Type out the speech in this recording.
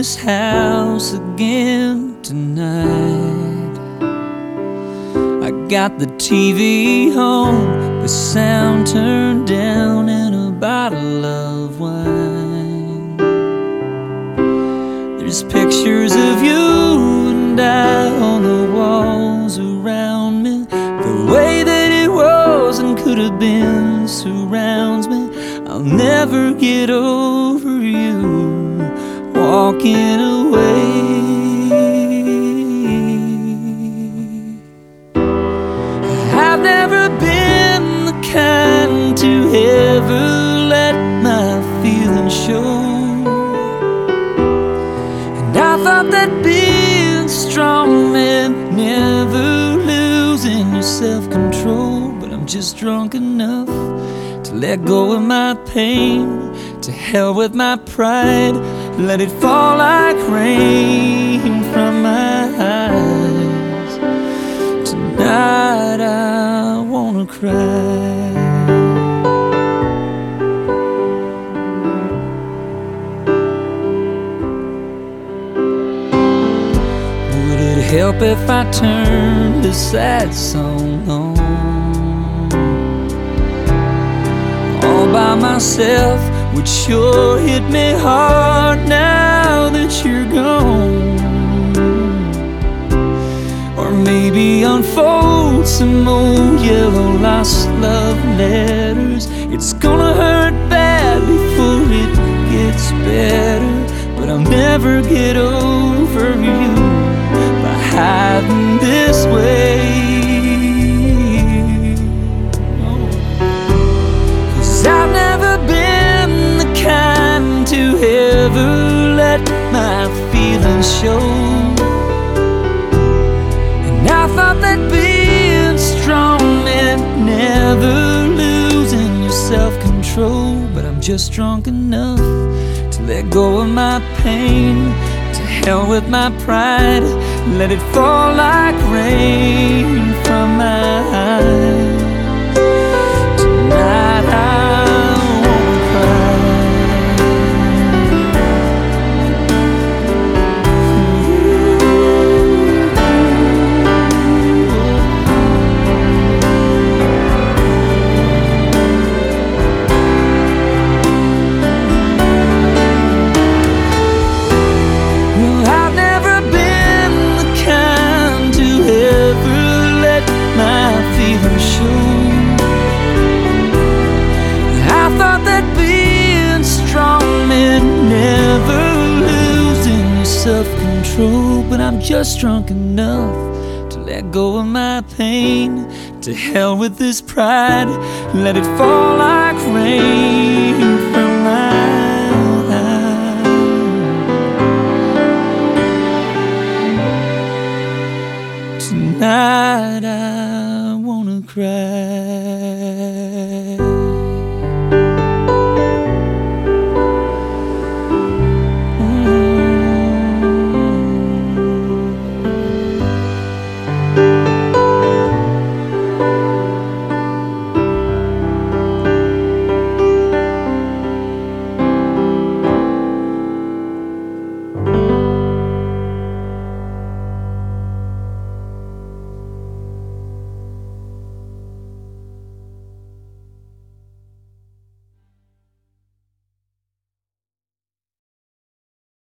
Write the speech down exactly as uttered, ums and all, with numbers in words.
this house again tonight. I got the T V on, the sound turned down, and a bottle of wine. There's pictures of you and I on the walls around me. The way that it was and could have been surrounds me. I'll never get over you walking away. I've never been the kind to ever let my feelings show, and I thought that being strong meant never losing your self-control. But I'm just drunk enough to let go of my pain. To hell with my pride, let it fall like rain from my eyes. Tonight I wanna cry. Would it help if I turned this sad song on all by myself? Would sure hit me hard now that you're gone. Or maybe unfold some old yellow lost love letters. It's gonna hurt bad before it gets better, but I'll never get over you by hiding this way. I've never been the kind to ever let my feelings show, and I thought that being strong meant never losing your self-control. But I'm just drunk enough to let go of my pain. To hell with my pride, let it fall like rain from my eyes. Tonight I self-control, but I'm just drunk enough to let go of my pain. To hell with this pride, let it fall like rain